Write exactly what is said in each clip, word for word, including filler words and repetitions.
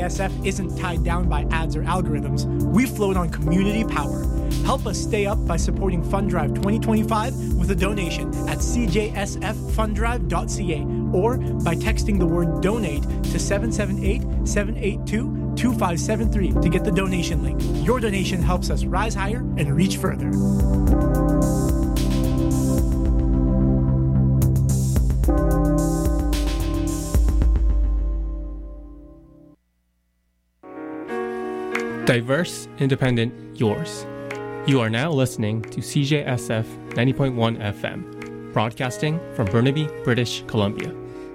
S F isn't tied down by ads or algorithms. We float on community power. Help us stay up by supporting Fund Drive twenty twenty-five with a donation at c j s f fund drive dot c a or by texting the word donate to seven seven eight, seven eight two, two five seven three to get the donation link. Your donation helps us rise higher and reach further. Diverse, independent, yours. You are now listening to C J S F ninety point one F M, broadcasting from Burnaby, British Columbia.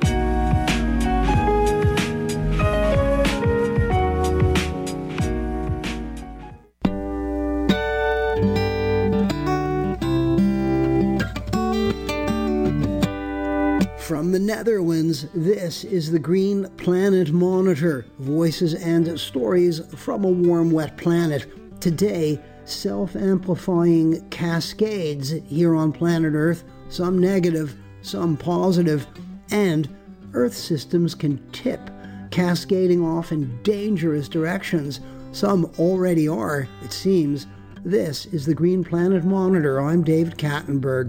From the Netherlands, this is the Green Planet Monitor, voices and stories from a warm, wet planet. Today, self-amplifying cascades here on planet Earth, some negative, some positive, and Earth systems can tip, cascading off in dangerous directions. Some already are, it seems. This is the Green Planet Monitor. I'm David Kattenberg.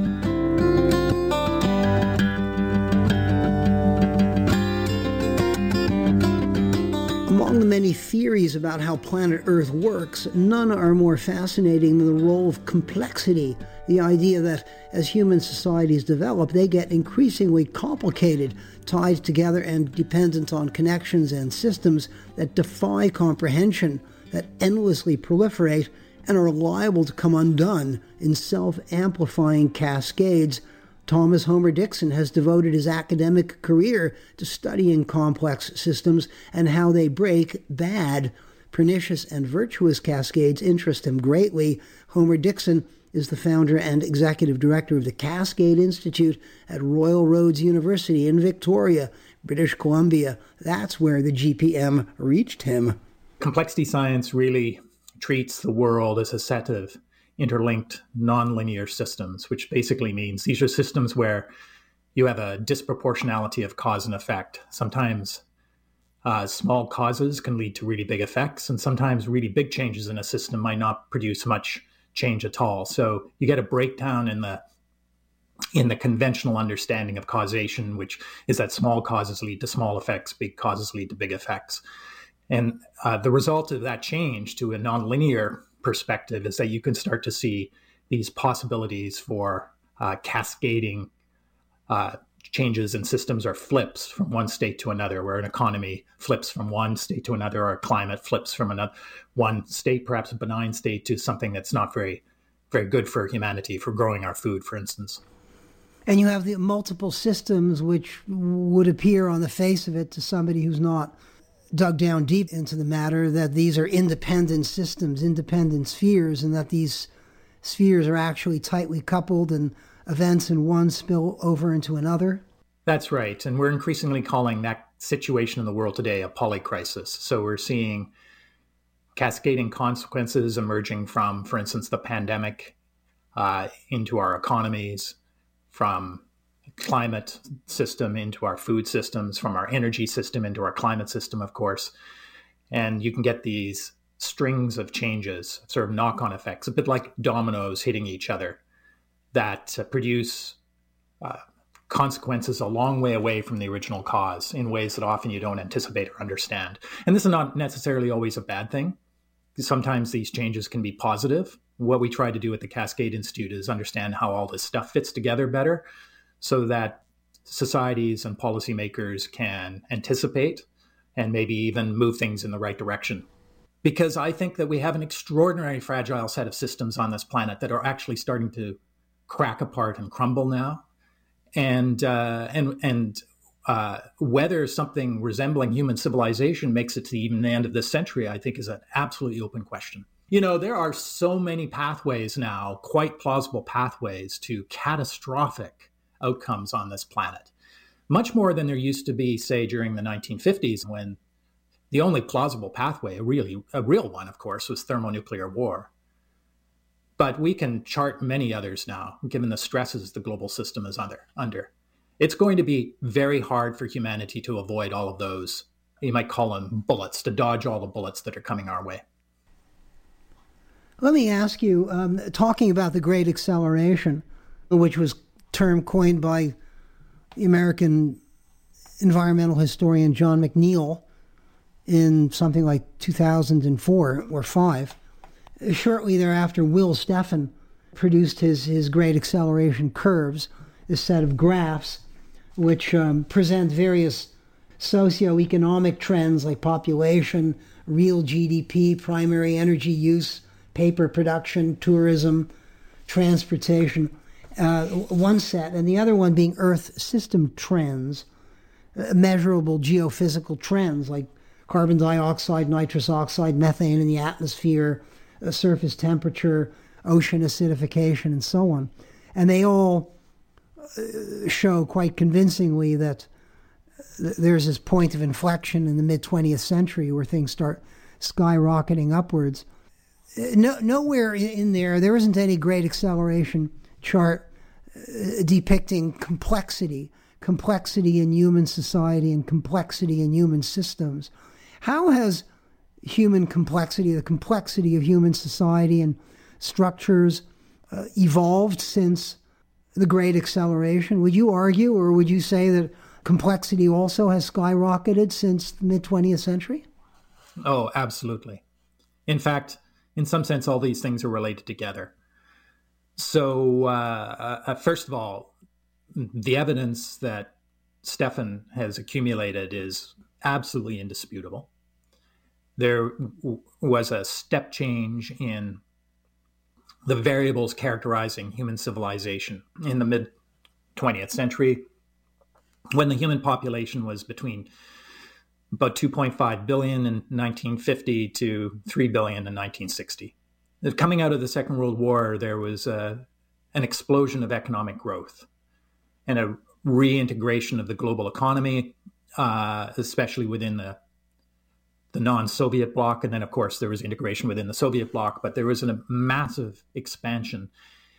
Among the many theories about how planet Earth works, none are more fascinating than the role of complexity, the idea that as human societies develop, they get increasingly complicated, tied together and dependent on connections and systems that defy comprehension, that endlessly proliferate, and are liable to come undone in self-amplifying cascades. Thomas Homer Dixon has devoted his academic career to studying complex systems and how they break bad. Pernicious and virtuous cascades interest him greatly. Homer Dixon is the founder and executive director of the Cascade Institute at Royal Roads University in Victoria, British Columbia. That's where the G P M reached him. Complexity science really treats the world as a set of interlinked nonlinear systems, which basically means these are systems where you have a disproportionality of cause and effect. Sometimes uh, small causes can lead to really big effects, and sometimes really big changes in a system might not produce much change at all. So you get a breakdown in the in the conventional understanding of causation, which is that small causes lead to small effects, big causes lead to big effects. And uh, the result of that change to a nonlinear perspective is that you can start to see these possibilities for uh, cascading uh, changes in systems or flips from one state to another, where an economy flips from one state to another, or a climate flips from another one state, perhaps a benign state, to something that's not very, very good for humanity, for growing our food, for instance. And you have the multiple systems which would appear on the face of it to somebody who's not dug down deep into the matter, that these are independent systems, independent spheres, and that these spheres are actually tightly coupled and events in one spill over into another. That's right. And we're increasingly calling that situation in the world today a polycrisis. So we're seeing cascading consequences emerging from, for instance, the pandemic uh, into our economies, from climate system into our food systems, from our energy system into our climate system, of course. And you can get these strings of changes, sort of knock-on effects, a bit like dominoes hitting each other, that uh, produce uh, consequences a long way away from the original cause in ways that often you don't anticipate or understand. And this is not necessarily always a bad thing. Sometimes these changes can be positive. What we try to do at the Cascade Institute is understand how all this stuff fits together better, so that societies and policymakers can anticipate and maybe even move things in the right direction. Because I think that we have an extraordinarily fragile set of systems on this planet that are actually starting to crack apart and crumble now. And uh, and and uh, whether something resembling human civilization makes it to even the end of this century, I think, is an absolutely open question. You know, there are so many pathways now, quite plausible pathways to catastrophic outcomes on this planet, much more than there used to be, say, during the nineteen fifties, when the only plausible pathway, a really a real one, of course, was thermonuclear war. But we can chart many others now, given the stresses the global system is under. under. It's going to be very hard for humanity to avoid all of those you might call them bullets, to dodge all the bullets that are coming our way. Let me ask you, um, talking about the Great Acceleration, which was a term coined by the American environmental historian John McNeill in something like two thousand four or five. Shortly thereafter, Will Steffen produced his, his Great Acceleration curves, a set of graphs which um, present various socioeconomic trends like population, real G D P, primary energy use, paper production, tourism, transportation, uh, one set, and the other one being Earth system trends, uh, measurable geophysical trends like carbon dioxide, nitrous oxide, methane in the atmosphere, uh, surface temperature, ocean acidification, and so on. And they all uh, show quite convincingly that th- there's this point of inflection in the mid-twentieth century where things start skyrocketing upwards. No, nowhere in there, there isn't any Great Acceleration chart uh, depicting complexity, complexity in human society and complexity in human systems. How has human complexity, the complexity of human society and structures uh, evolved since the Great Acceleration? Would you argue, or would you say that complexity also has skyrocketed since the mid-twentieth century? Oh, absolutely. In fact, in some sense, all these things are related together. So, uh, uh, first of all, the evidence that Steffen has accumulated is absolutely indisputable. There w- was a step change in the variables characterizing human civilization in the mid-twentieth century, when the human population was between about two point five billion in nineteen fifty to three billion in nineteen sixty. Coming out of the Second World War, there was a, an explosion of economic growth and a reintegration of the global economy, uh, especially within the, the non-Soviet bloc. And then, of course, there was integration within the Soviet bloc, but there was a massive expansion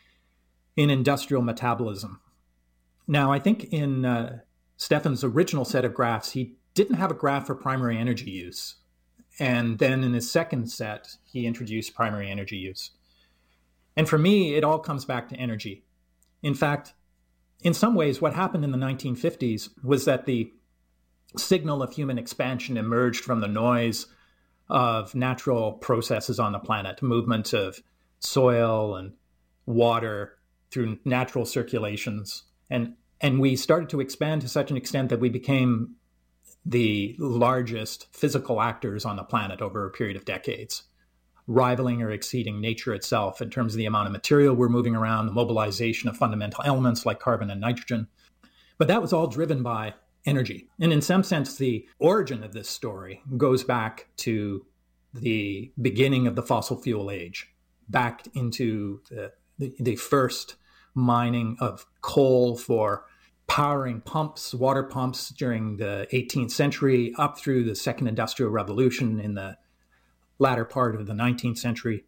in industrial metabolism. Now, I think in uh, Steffen's original set of graphs, he didn't have a graph for primary energy use. And then in his second set, he introduced primary energy use. And for me, it all comes back to energy. In fact, in some ways, what happened in the nineteen fifties was that the signal of human expansion emerged from the noise of natural processes on the planet, movement of soil and water through natural circulations. And, and we started to expand to such an extent that we became the largest physical actors on the planet over a period of decades, rivaling or exceeding nature itself in terms of the amount of material we're moving around, the mobilization of fundamental elements like carbon and nitrogen. But that was all driven by energy. And in some sense, the origin of this story goes back to the beginning of the fossil fuel age, back into the, the, the first mining of coal for powering pumps, water pumps during the eighteenth century, up through the Second Industrial Revolution in the latter part of the nineteenth century.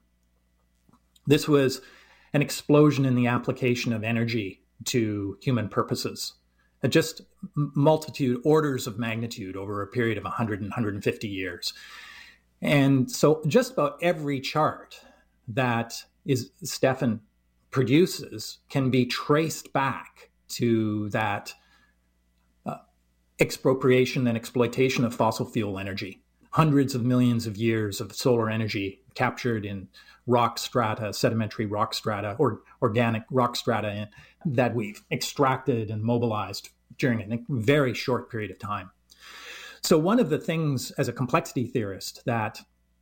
This was an explosion in the application of energy to human purposes. Just multitude, orders of magnitude over a period of one hundred and one hundred fifty years. And so just about every chart that is Steffen produces can be traced back to that uh, expropriation and exploitation of fossil fuel energy. Hundreds of millions of years of solar energy captured in rock strata, sedimentary rock strata, or organic rock strata that we've extracted and mobilized during a very short period of time. So one of the things as a complexity theorist that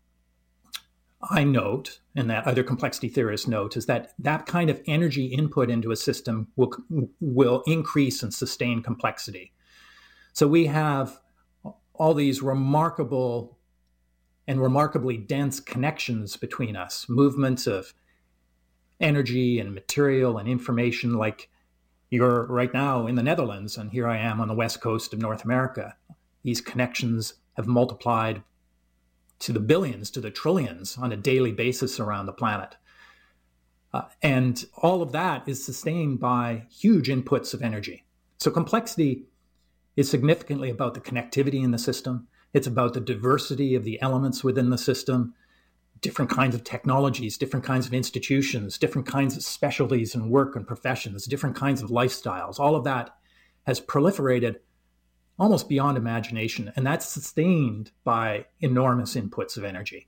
I note, and that other complexity theorists note, is that that kind of energy input into a system will, will increase and sustain complexity. So we have all these remarkable and remarkably dense connections between us, movements of energy and material and information, like you're right now in the Netherlands, and here I am on the west coast of North America. These connections have multiplied to the billions, to the trillions on a daily basis around the planet. Uh, and all of that is sustained by huge inputs of energy. So complexity is significantly about the connectivity in the system, It's about the diversity of the elements within the system, different kinds of technologies, different kinds of institutions, different kinds of specialties and work and professions, different kinds of lifestyles. All of that has proliferated almost beyond imagination, and that's sustained by enormous inputs of energy.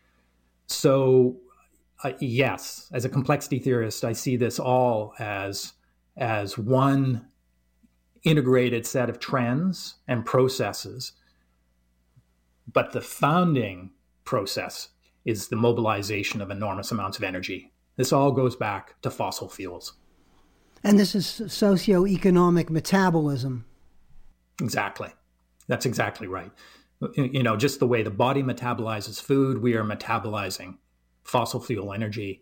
So, uh, yes, as a complexity theorist, I see this all as, as one integrated set of trends and processes. But the founding process is the mobilization of enormous amounts of energy. This all goes back to fossil fuels. And this is socioeconomic metabolism. Exactly. That's exactly right. You know, just the way the body metabolizes food, we are metabolizing fossil fuel energy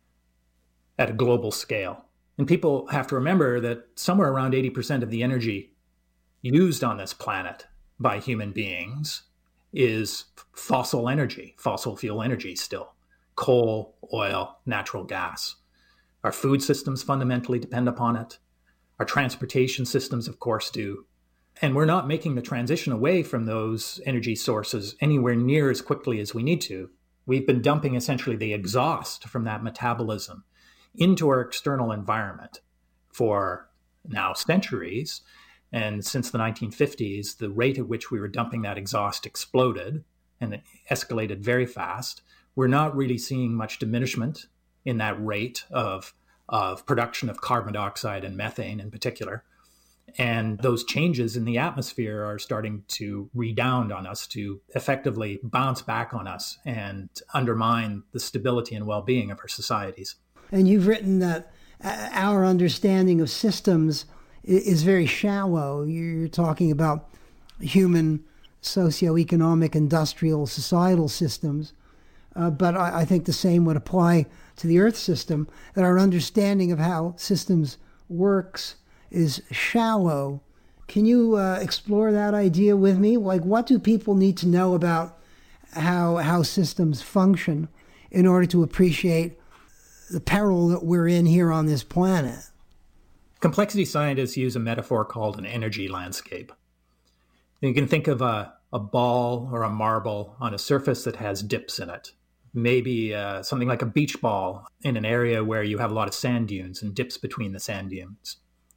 at a global scale. And people have to remember that somewhere around eighty percent of the energy used on this planet by human beings is fossil energy, fossil fuel energy still. Coal, oil, natural gas. Our food systems fundamentally depend upon it. Our transportation systems, of course, do. And we're not making the transition away from those energy sources anywhere near as quickly as we need to. We've been dumping essentially the exhaust from that metabolism into our external environment for now centuries. And since the nineteen fifties, the rate at which we were dumping that exhaust exploded and it escalated very fast. We're not really seeing much diminishment in that rate of, of production of carbon dioxide and methane in particular. And those changes in the atmosphere are starting to redound on us, to effectively bounce back on us and undermine the stability and well-being of our societies. And you've written that our understanding of systems is very shallow. You're talking about human, socioeconomic, industrial, societal systems. Uh, but I, I think the same would apply to the Earth system, that our understanding of how systems works is shallow. Can you uh, explore that idea with me? Like, what do people need to know about how how systems function in order to appreciate the peril that we're in here on this planet? Complexity scientists use a metaphor called an energy landscape. You can think of a, a ball or a marble on a surface that has dips in it. Maybe uh, something like a beach ball in an area where you have a lot of sand dunes and dips between the sand dunes.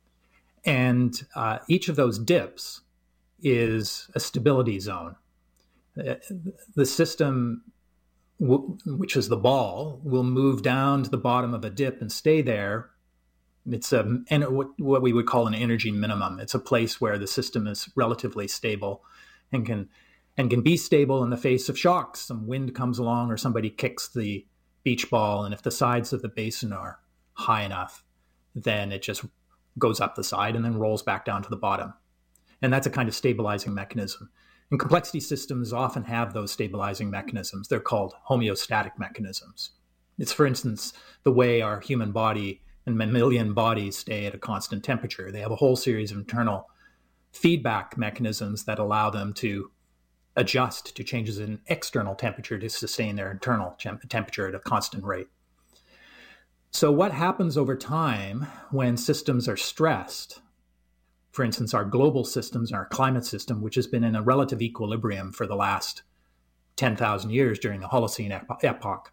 And uh, each of those dips is a stability zone. Uh, the system, w- which is the ball, will move down to the bottom of a dip and stay there. It's a, what we would call an energy minimum. It's a place where the system is relatively stable and can and can be stable in the face of shocks. Some wind comes along or somebody kicks the beach ball, and if the sides of the basin are high enough, then it just goes up the side and then rolls back down to the bottom. And that's a kind of stabilizing mechanism. And complexity systems often have those stabilizing mechanisms. They're called homeostatic mechanisms. It's, for instance, the way our human body and mammalian bodies stay at a constant temperature. They have a whole series of internal feedback mechanisms that allow them to adjust to changes in external temperature to sustain their internal temp- temperature at a constant rate. So what happens over time when systems are stressed? For instance, our global systems, our climate system, which has been in a relative equilibrium for the last ten thousand years during the Holocene ep- epoch,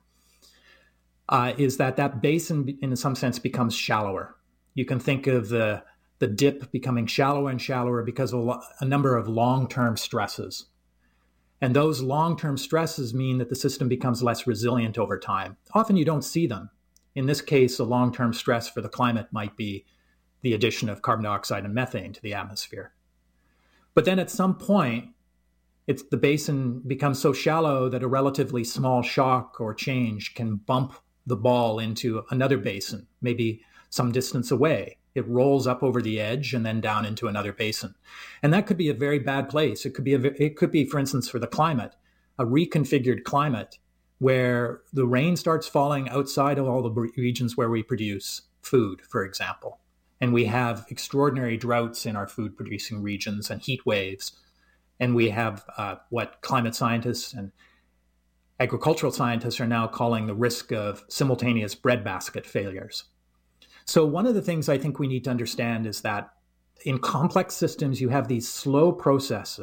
uh, is that that basin, in some sense, becomes shallower. You can think of the, the dip becoming shallower and shallower because of a, lo- a number of long-term stresses. And those long-term stresses mean that the system becomes less resilient over time. Often you don't see them. In this case, a long-term stress for the climate might be the addition of carbon dioxide and methane to the atmosphere. But then at some point, it's, the basin becomes so shallow that a relatively small shock or change can bump the ball into another basin, maybe some distance away. It rolls up over the edge and then down into another basin. And that could be a very bad place. It could be, a, it could be, for instance, for the climate, a reconfigured climate where the rain starts falling outside of all the regions where we produce food, for example. And we have extraordinary droughts in our food-producing regions and heat waves. And we have uh, what climate scientists and agricultural scientists are now calling the risk of simultaneous breadbasket failures. So one of the things I think we need to understand is that in complex systems, you have these slow processes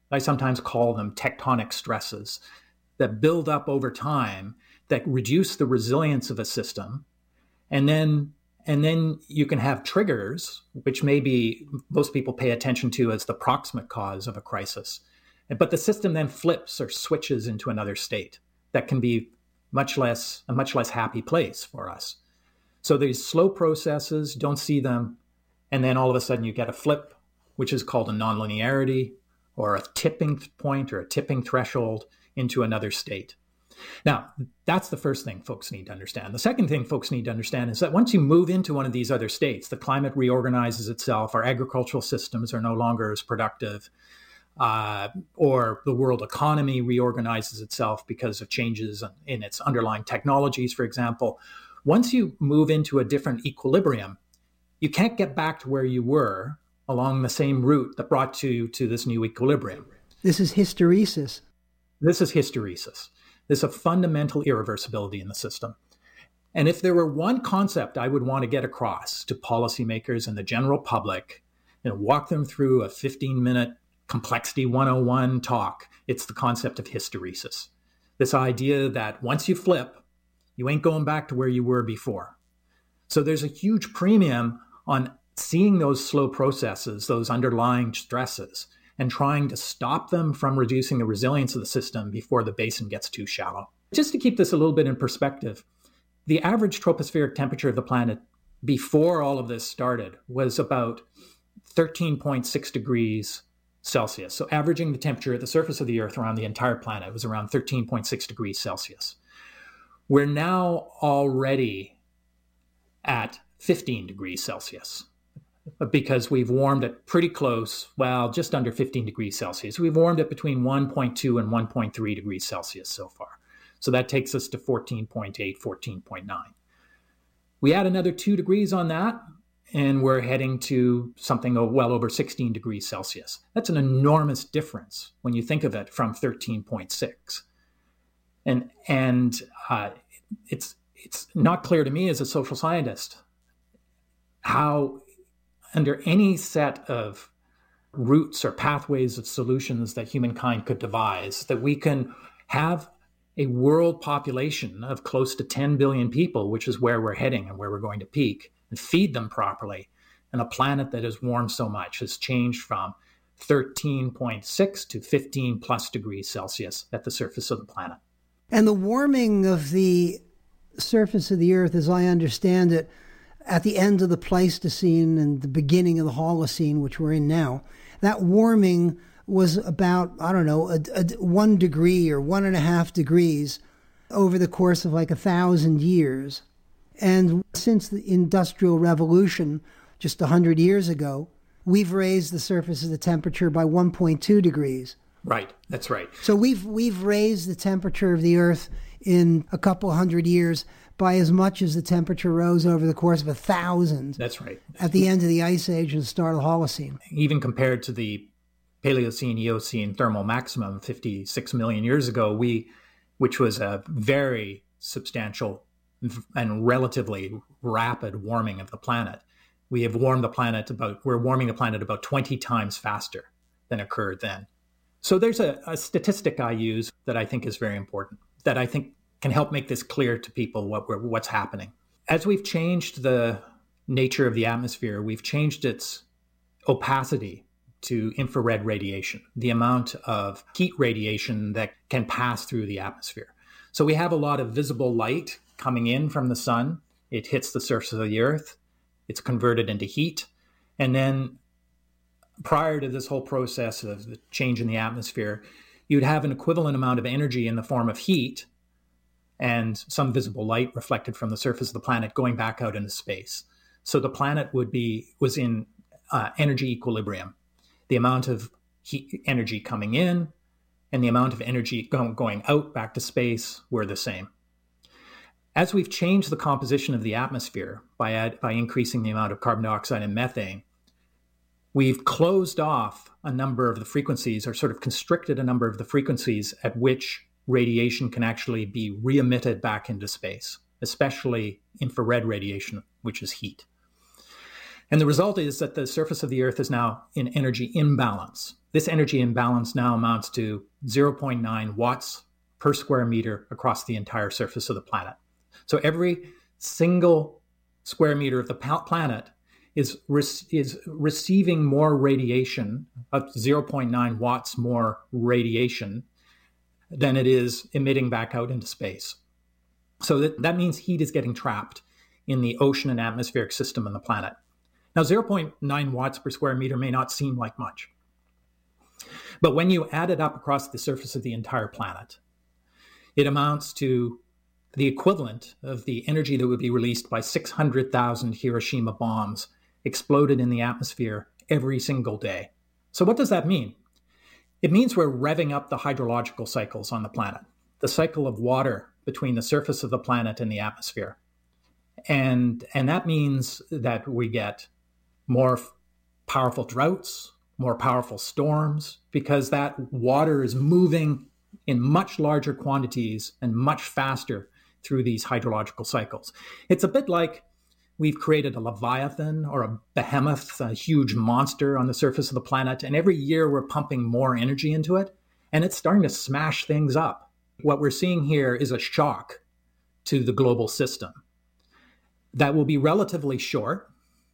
I sometimes call them tectonic stresses that build up over time that reduce the resilience of a system. And then, and then you can have triggers, which maybe most people pay attention to as the proximate cause of a crisis. But the system then flips or switches into another state that can be much less, a much less happy place for us. So these slow processes, don't see them, and then all of a sudden you get a flip, which is called a nonlinearity, or a tipping point or a tipping threshold into another state. Now, that's the first thing folks need to understand. The second thing folks need to understand is that once you move into one of these other states, the climate reorganizes itself, our agricultural systems are no longer as productive, uh, or the world economy reorganizes itself because of changes in its underlying technologies, for example. Once you move into a different equilibrium, you can't get back to where you were along the same route that brought you to this new equilibrium. This is hysteresis. This is hysteresis. There's a fundamental irreversibility in the system. And if there were one concept I would want to get across to policymakers and the general public and walk them through a fifteen-minute Complexity one oh one talk, it's the concept of hysteresis. This idea that once you flip, you ain't going back to where you were before. So there's a huge premium on seeing those slow processes, those underlying stresses, and trying to stop them from reducing the resilience of the system before the basin gets too shallow. Just to keep this a little bit in perspective, the average tropospheric temperature of the planet before all of this started was about thirteen point six degrees Celsius. So averaging the temperature at the surface of the Earth around the entire planet was around thirteen point six degrees Celsius. We're now already at fifteen degrees Celsius because we've warmed it pretty close, well, just under fifteen degrees Celsius. We've warmed it between one point two and one point three degrees Celsius so far. So that takes us to fourteen point eight, fourteen point nine. We add another two degrees on that, and we're heading to something well over sixteen degrees Celsius. That's an enormous difference when you think of it from thirteen point six. And and uh, it's it's not clear to me as a social scientist how, under any set of routes or pathways of solutions that humankind could devise, that we can have a world population of close to ten billion people, which is where we're heading and where we're going to peak, and feed them properly. And a planet that has warmed so much has changed from thirteen point six to fifteen plus degrees Celsius at the surface of the planet. And the warming of the surface of the Earth, as I understand it, at the end of the Pleistocene and the beginning of the Holocene, which we're in now, that warming was about, I don't know, a, a, one degree or one and a half degrees over the course of like a thousand years. And since the Industrial Revolution, just one hundred years ago, we've raised the surface of the temperature by one point two degrees. Right, that's right. So we've we've raised the temperature of the Earth in a couple hundred years by as much as the temperature rose over the course of a thousand. That's right. At the end of the Ice Age and the start of the Holocene. Even compared to the Paleocene, Eocene thermal maximum fifty-six million years ago, we, which was a very substantial and relatively rapid warming of the planet, we have warmed the planet about, we're warming the planet about twenty times faster than occurred then. So there's a, a statistic I use that I think is very important, that I think can help make this clear to people what we're, what's happening. As we've changed the nature of the atmosphere, we've changed its opacity to infrared radiation, the amount of heat radiation that can pass through the atmosphere. So we have a lot of visible light coming in from the sun. It hits the surface of the Earth. It's converted into heat. And then prior to this whole process of the change in the atmosphere, you'd have an equivalent amount of energy in the form of heat and some visible light reflected from the surface of the planet going back out into space. So the planet would be was in uh, energy equilibrium. The amount of heat energy coming in and the amount of energy go- going out back to space were the same. As we've changed the composition of the atmosphere by add, by increasing the amount of carbon dioxide and methane, we've closed off a number of the frequencies, or sort of constricted a number of the frequencies at which radiation can actually be re-emitted back into space, especially infrared radiation, which is heat. And the result is that the surface of the Earth is now in energy imbalance. this energy imbalance now amounts to zero point nine watts per square meter across the entire surface of the planet. So every single square meter of the planet is, is receiving more radiation, of zero point nine watts more radiation than it is emitting back out into space. So that, that means heat is getting trapped in the ocean and atmospheric system on the planet. Now, zero point nine watts per square meter may not seem like much, but when you add it up across the surface of the entire planet, it amounts to the equivalent of the energy that would be released by six hundred thousand Hiroshima bombs exploded in the atmosphere every single day. So what does that mean? It means we're revving up the hydrological cycles on the planet, the cycle of water between the surface of the planet and the atmosphere. And, and that means that we get more f- powerful droughts, more powerful storms, because that water is moving in much larger quantities and much faster through these hydrological cycles. It's a bit like we've created a leviathan or a behemoth, a huge monster on the surface of the planet, and every year we're pumping more energy into it, and it's starting to smash things up. What we're seeing here is a shock to the global system that will be relatively short,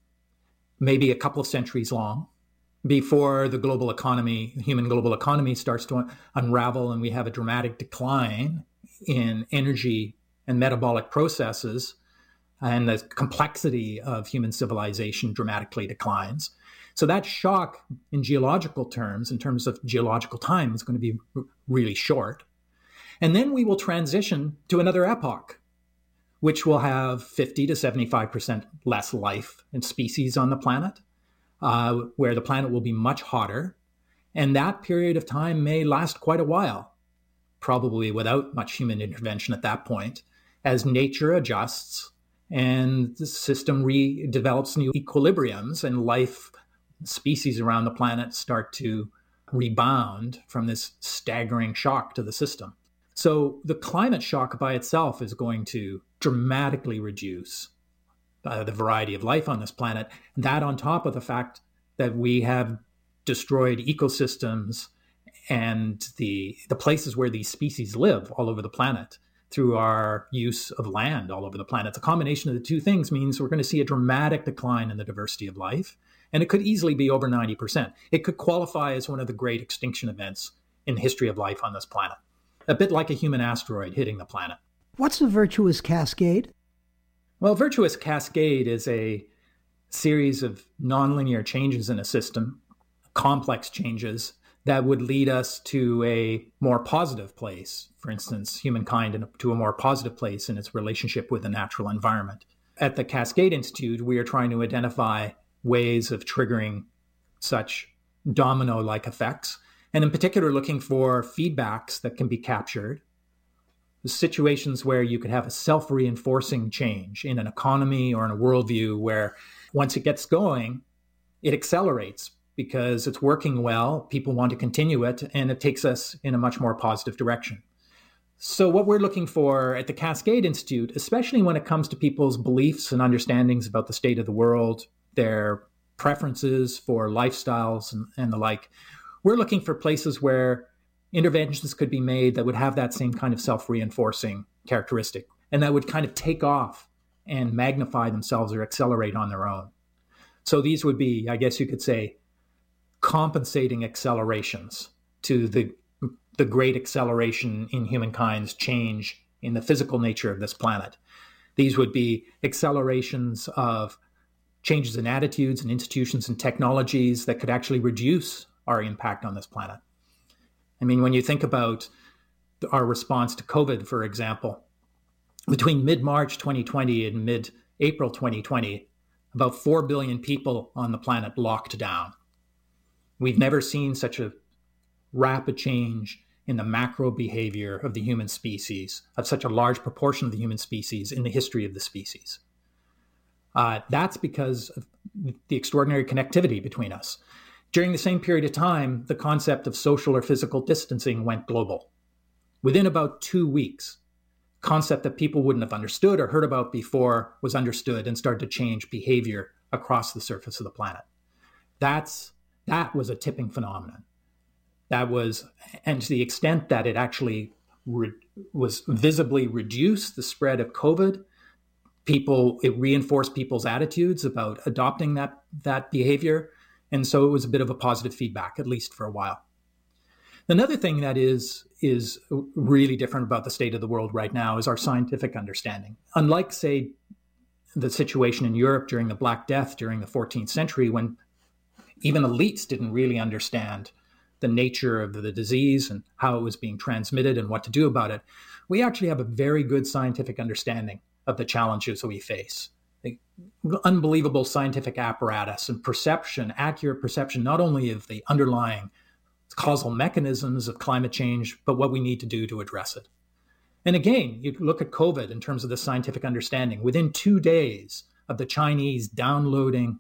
maybe a couple of centuries long, before the global economy, human global economy starts to unravel and we have a dramatic decline in energy and metabolic processes, and the complexity of human civilization dramatically declines. So that shock in geological terms, in terms of geological time, is going to be r- really short. And then we will transition to another epoch, which will have fifty to seventy-five percent less life and species on the planet, uh, where the planet will be much hotter. And that period of time may last quite a while, probably without much human intervention at that point, as nature adjusts and the system redevelops new equilibriums and life species around the planet start to rebound from this staggering shock to the system. So the climate shock by itself is going to dramatically reduce uh, the variety of life on this planet. That on top of the fact that we have destroyed ecosystems and the the places where these species live all over the planet through our use of land all over the planet. The combination of the two things means we're going to see a dramatic decline in the diversity of life, and it could easily be over ninety percent. It could qualify as one of the great extinction events in the history of life on this planet. A bit like a human asteroid hitting the planet. What's a virtuous cascade? Well, virtuous cascade is a series of nonlinear changes in a system, complex changes, that would lead us to a more positive place. For instance, humankind to a more positive place in its relationship with the natural environment. At the Cascade Institute, we are trying to identify ways of triggering such domino-like effects, and in particular looking for feedbacks that can be captured, situations where you could have a self-reinforcing change in an economy or in a worldview where once it gets going, it accelerates because it's working well, people want to continue it, and it takes us in a much more positive direction. So what we're looking for at the Cascade Institute, especially when it comes to people's beliefs and understandings about the state of the world, their preferences for lifestyles and, and the like, we're looking for places where interventions could be made that would have that same kind of self-reinforcing characteristic and that would kind of take off and magnify themselves or accelerate on their own. So these would be, I guess you could say, compensating accelerations to the, the great acceleration in humankind's change in the physical nature of this planet. These would be accelerations of changes in attitudes and institutions and technologies that could actually reduce our impact on this planet. I mean, when you think about our response to COVID, for example, between mid-March twenty twenty and mid-April twenty twenty, about four billion people on the planet locked down. We've never seen such a rapid change in the macro behavior of the human species, of such a large proportion of the human species in the history of the species. Uh, that's because of the extraordinary connectivity between us. During the same period of time, the concept of social or physical distancing went global. Within about two weeks, concept that people wouldn't have understood or heard about before was understood and started to change behavior across the surface of the planet. That's, that was a tipping phenomenon. that was, and to the extent that it actually re, was visibly reduced the spread of COVID, people, it reinforced people's attitudes about adopting that, that behavior. And so it was a bit of a positive feedback, at least for a while. Another thing that is, is really different about the state of the world right now is our scientific understanding. Unlike, say, the situation in Europe during the Black Death during the fourteenth century, when even elites didn't really understand the nature of the disease and how it was being transmitted and what to do about it, we actually have a very good scientific understanding of the challenges that we face. The unbelievable scientific apparatus and perception, accurate perception, not only of the underlying causal mechanisms of climate change, but what we need to do to address it. And again, you look at COVID in terms of the scientific understanding. Within two days of the Chinese downloading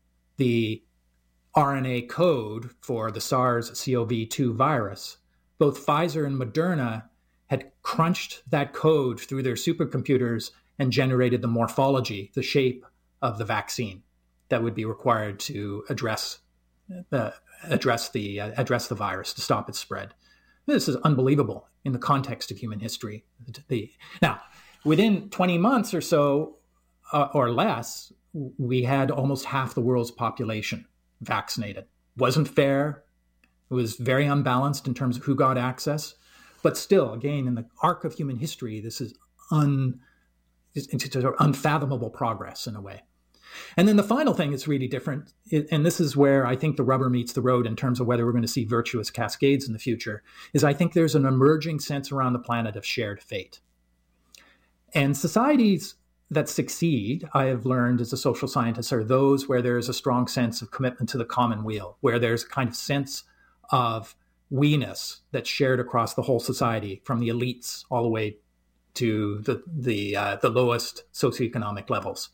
the R N A code for the SARS-C o V two virus, both Pfizer and Moderna had crunched that code through their supercomputers and generated the morphology, the shape of the vaccine that would be required to address the address the uh, address the virus, to stop its spread. This is unbelievable in the context of human history. The, now, within twenty months or so, uh, or less, we had almost half the world's population vaccinated. Wasn't fair. It was very unbalanced in terms of who got access. But still, again, in the arc of human history, this is un, it's, it's unfathomable progress in a way. And then the final thing that's really different, and this is where I think the rubber meets the road in terms of whether we're going to see virtuous cascades in the future, is I think there's an emerging sense around the planet of shared fate. And societies that succeed, I have learned as a social scientist, are those where there is a strong sense of commitment to the common weal, where there's a kind of sense of we-ness that's shared across the whole society, from the elites all the way to the, the, uh, the lowest socioeconomic levels.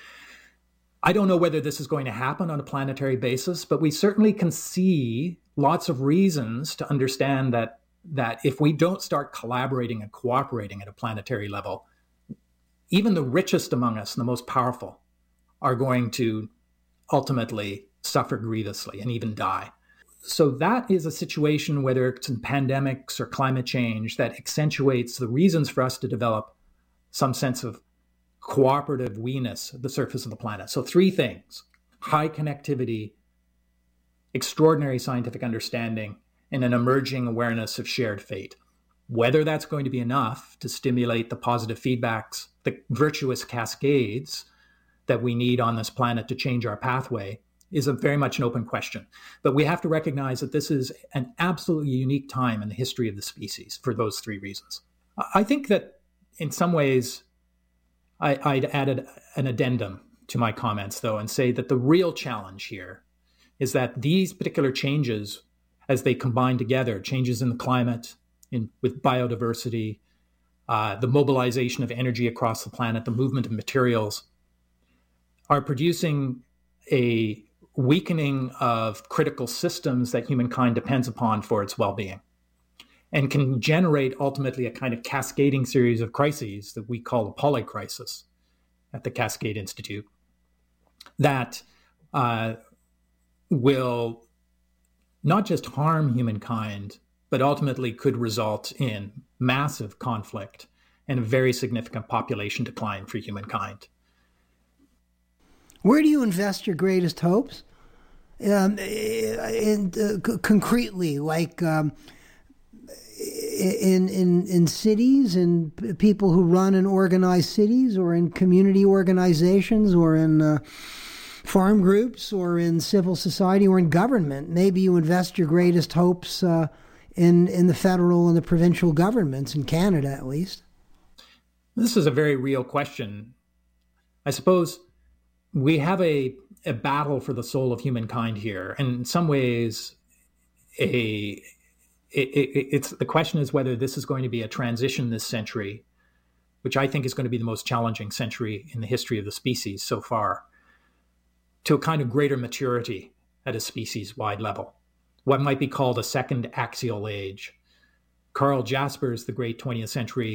I don't know whether this is going to happen on a planetary basis, but we certainly can see lots of reasons to understand that, that if we don't start collaborating and cooperating at a planetary level, even the richest among us and the most powerful are going to ultimately suffer grievously and even die. So that is a situation, whether it's in pandemics or climate change, that accentuates the reasons for us to develop some sense of cooperative we-ness at the surface of the planet. So three things: high connectivity, extraordinary scientific understanding, and an emerging awareness of shared fate. Whether that's going to be enough to stimulate the positive feedbacks, the virtuous cascades that we need on this planet to change our pathway, is a very much an open question. But we have to recognize that this is an absolutely unique time in the history of the species for those three reasons. I think that in some ways, I, I'd added an addendum to my comments, though, and say that the real challenge here is that these particular changes, as they combine together, changes in the climate, in, with biodiversity, uh, the mobilization of energy across the planet, the movement of materials, are producing a weakening of critical systems that humankind depends upon for its well-being, and can generate ultimately a kind of cascading series of crises that we call a polycrisis at the Cascade Institute, that uh, will not just harm humankind, but ultimately could result in massive conflict and a very significant population decline for humankind. Where do you invest your greatest hopes? Um, in, uh, c- concretely, like um, in in in cities, and p- people who run and organize cities, or in community organizations, or in uh, farm groups, or in civil society, or in government. Maybe you invest your greatest hopes uh, in in the federal and the provincial governments, in Canada at least. This is a very real question. I suppose we have a, a battle for the soul of humankind here. And in some ways, a it, it, it's the question is whether this is going to be a transition this century, which I think is going to be the most challenging century in the history of the species so far, to a kind of greater maturity at a species-wide level, what might be called a second axial age. Carl Jaspers, the great twentieth century